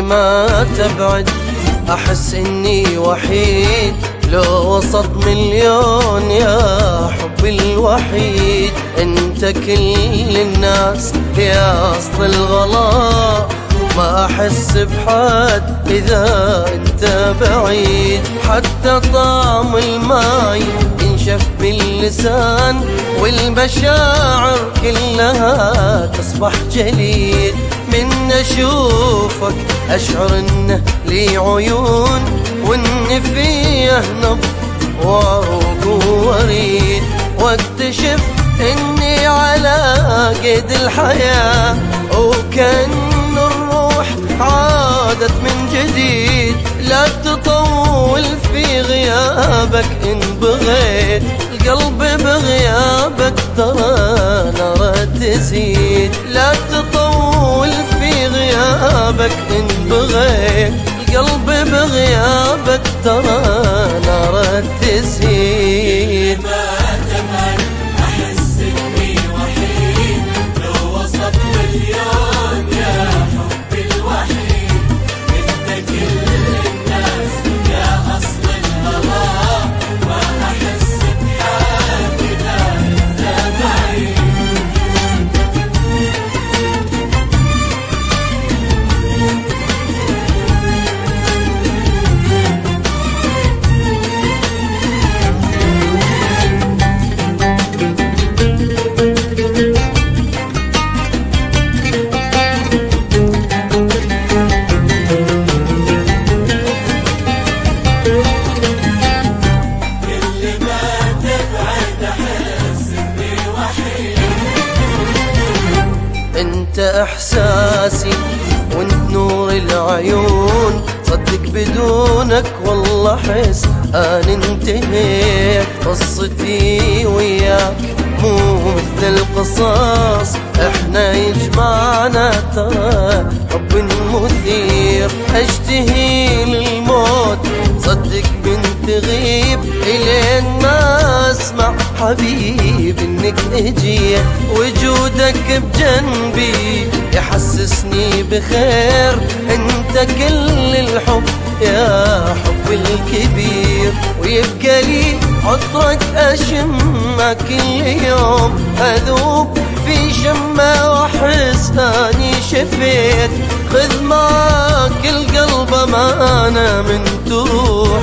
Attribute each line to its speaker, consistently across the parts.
Speaker 1: ما تبعد أحس إني وحيد، لو وسط مليون يا حبي الوحيد. انت كل الناس يا أصل الغلا، ما أحس بحد إذا أنت بعيد. حتى طعم الماي ينشف باللسان، والمشاعر كلها تصبح جليد. من أشوفك أشعر إنه لي عيون، وإن فيه نبض وعروق ووريد. واكتشف إني على قيد الحياة، وكأن الروح عادت من جديد. لا تطول في غيابك إن بغيت، القلب بغيابك ترى نار تزيد. لا تطول في غيابك إن بغيت، القلب بغيابك ترى نار تزيد.
Speaker 2: أحس إني وحيد، لو وسط مليون يا حبي الوحيد. انت كل الناس يا أصل الهوى، ما أحس بحال إذا أنت بعيد.
Speaker 1: انت احساسي وانت نور العيون، صدق بدونك والله حس انا انتهيت. قصتي وياك مو مثل القصاص، احنا يجمعنا ترى حب مثير. اشتهي للموت صدق بنت غيب، الين ما اسمع حبيب انك اجيت. وجودك بجنبي يحسسني بخير، انت كل الحب يا حب الكبير. ويبقى لي عطرك اشمه كل يوم، اذوب في شمه واحس اني شفيت. خذ معاك القلب امانه من تروح،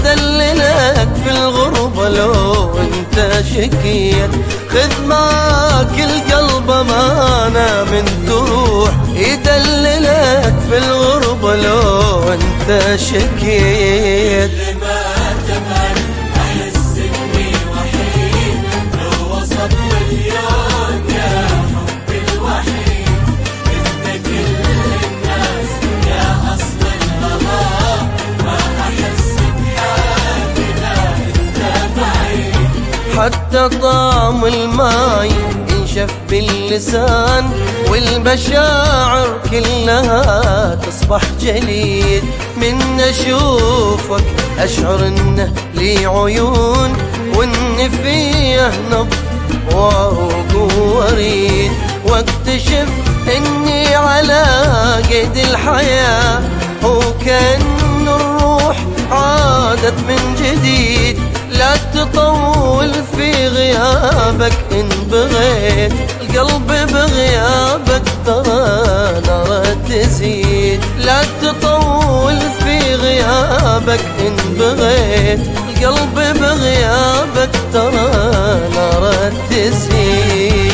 Speaker 1: يدللك في الغربه لو انت شكيت. خذ معاك القلب امانه من تروح، يدللك في الغربه لو انت شكيت.
Speaker 2: ما تبعد أحس إني وحيد، لو وسط مليون يا حبي الوحيد. انت كل الناس يا أصل الهوى، ما أحس بحال إذا أنت بعيد.
Speaker 1: حتى طعم الماي ينشف باللسان، والمشاعر كلها تصبح جليد. من أشوفك أشعر إنه لي عيون، وإن فيه نبض وعروق ووريد. واكتشف إني على قيد الحياة، وكأن الروح عادت من جديد. لا تطول في غيابك إن بغيت، القلب بغيابك ترى نار تزيد. لا تطول في غيابك إن بغيت، القلب بغيابك ترى نار تزيد.